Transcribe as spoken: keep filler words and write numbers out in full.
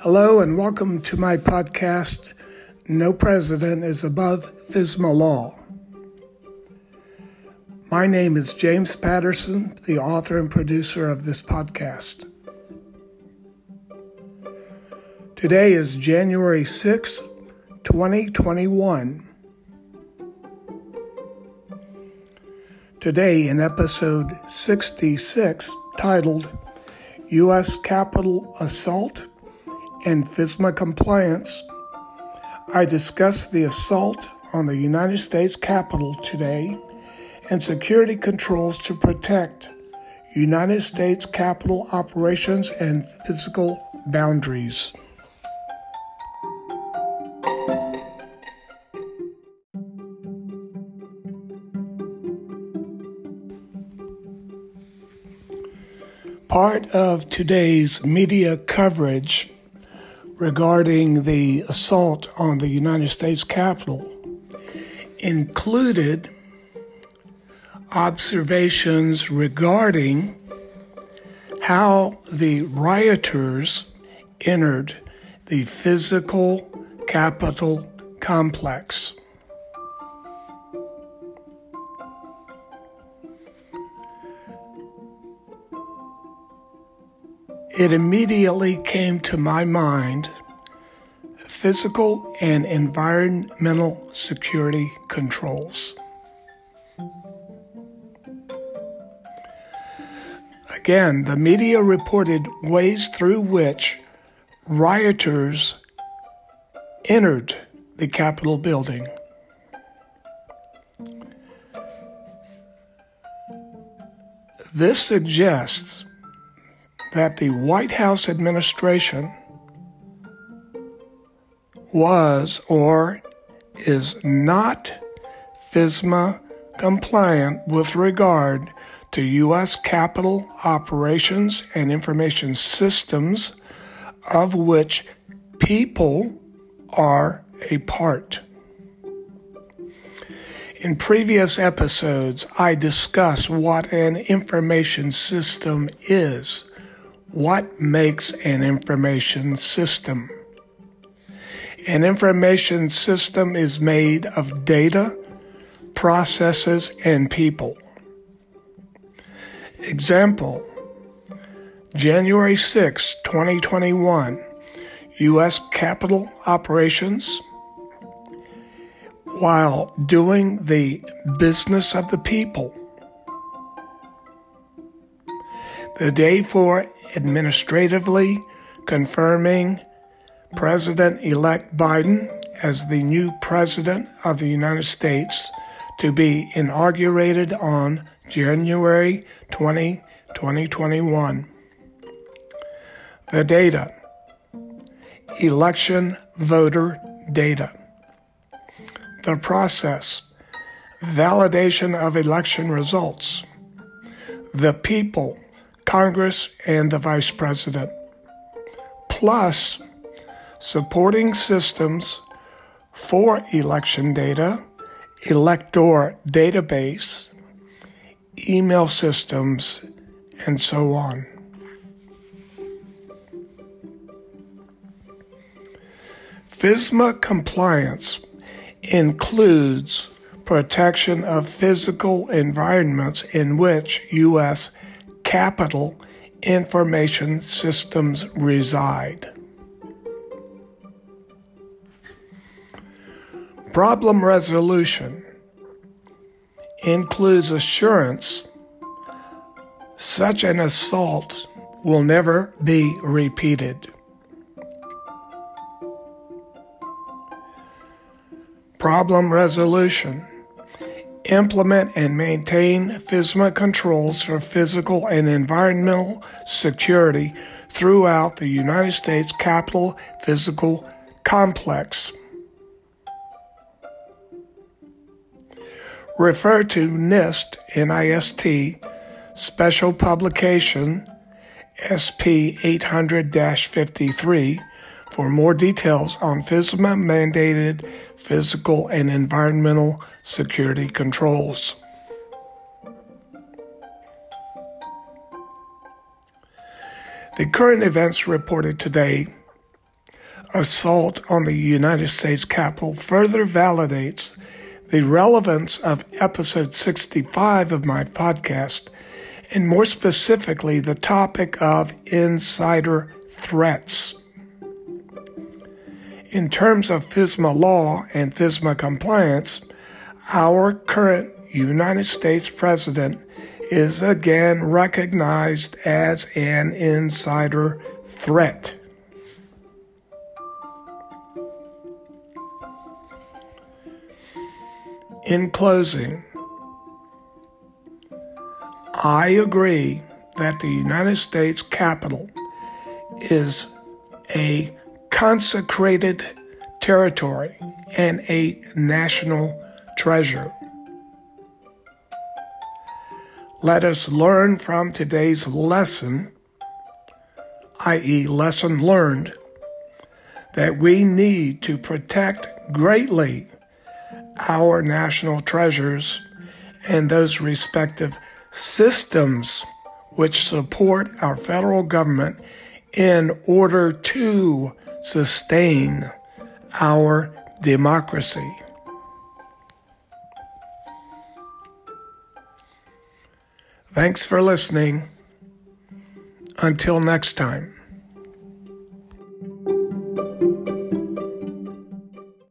Hello and welcome to my podcast, No President is Above FSMA Law. My name is James Patterson, the author and producer of this podcast. Today is January sixth, twenty twenty-one. Today in episode sixty-six, titled U S Capitol Assault and FSMA Compliance, I discuss the assault on the United States Capitol today and security controls to protect United States Capitol operations and physical boundaries. Part of today's media coverage regarding the assault on the United States Capitol included observations regarding how the rioters entered the physical Capitol complex. It immediately came to my mind physical and environmental security controls. Again, the media reported ways through which rioters entered the Capitol building. This suggests that the White House administration was or is not FSMA compliant with regard to U S Capitol operations and information systems of which people are a part. In previous episodes, I discussed what an information system is. What makes an information system? An information system is made of data, processes, and people. Example, January sixth, twenty twenty-one, U S Capitol operations. While doing the business of the people, the day for administratively confirming President-elect Biden as the new President of the United States to be inaugurated on January twentieth, twenty twenty-one. The data: election voter data. The process: validation of election results. The people: Congress and the Vice President, plus supporting systems for election data, elector database, email systems, and so on. FSMA compliance includes protection of physical environments in which U S Capitol information systems reside. Problem resolution includes assurance such an assault will never be repeated. Problem resolution: implement and maintain FSMA controls for physical and environmental security throughout the United States Capitol physical complex. Refer to NIST, N I S T, Special Publication S P eight hundred dash fifty-three for more details on FSMA-mandated physical and environmental security controls. The current events reported today assault on the United States Capitol further validates the relevance of episode sixty-five of my podcast, and more specifically, the topic of insider threats. In terms of FISMA law and FISMA compliance, our current United States President is again recognized as an insider threat. In closing, I agree that the United States Capitol is a consecrated territory and a national treasure. Let us learn from today's lesson, that is lesson learned, that we need to protect greatly our national treasures and those respective systems which support our federal government in order to sustain our democracy. Thanks for listening. Until next time.